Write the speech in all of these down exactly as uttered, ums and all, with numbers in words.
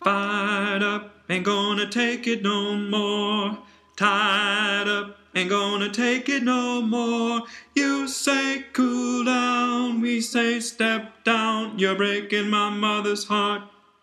Fired up, ain't gonna take it no more. Tied up, ain't gonna take it no more. You say cool down, we say step down. You're breaking my mother's heart.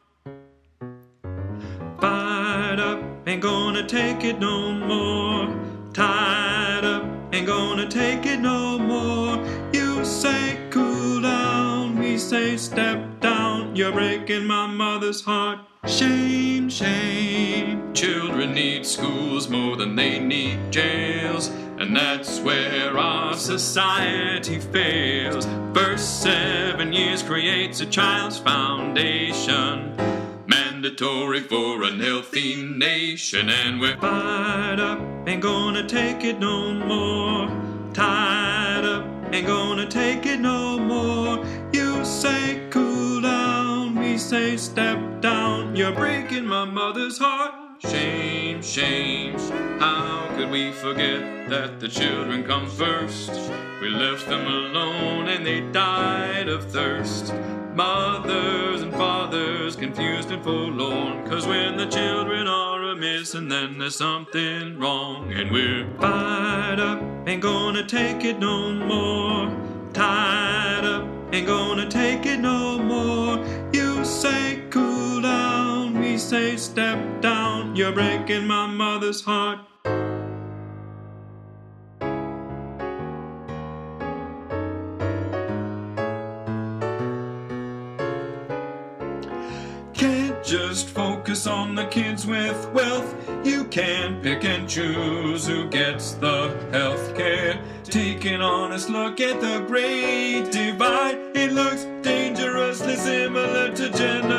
Fired up, ain't gonna take it no more. Tied up, ain't gonna take it no more. You say cool down, we say step down. You're breaking my mother's heart. Shame, shame. Children need schools more than they need jails, and that's where our society fails. First seven years creates a child's foundation, mandatory for an healthy nation. And we're fired up, ain't gonna take it no more. Tied up, ain't gonna take it no more. You say cool down, we say step down. You're breaking my mother's heart. Shame, shame. How could we forget that the children come first? We left them alone and they died of thirst. Mothers and fathers confused and forlorn, 'cause when the children are amiss, and then there's something wrong. And we're fired up, ain't gonna take it no more. Tied up, ain't gonna take it no more. You say cool down, we say step down. You're breaking my mother's heart. Can't just focus on the kids with wealth. You can't pick and choose who gets the health care. Take an honest look at the great divide. It looks dangerously similar to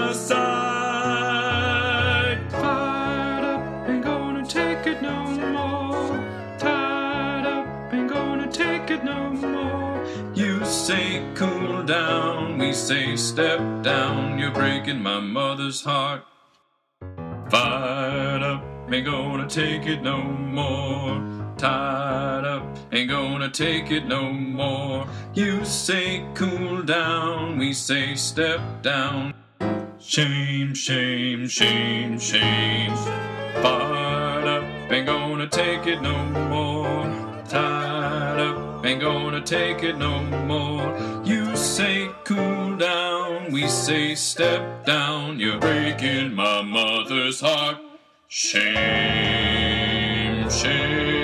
genocide. Fired up, ain't gonna take it no more. Tied up, ain't gonna take it no more. You say cool down, we say step down. You're breaking my mother's heart. Fired up, ain't gonna take it no more. Tied up, ain't gonna take it no more. You say cool down, we say step down. Shame, shame, shame, shame. Fired up, ain't gonna take it no more. Tied up, ain't gonna take it no more. You say cool down, we say step down. You're breaking my mother's heart. Shame, shame.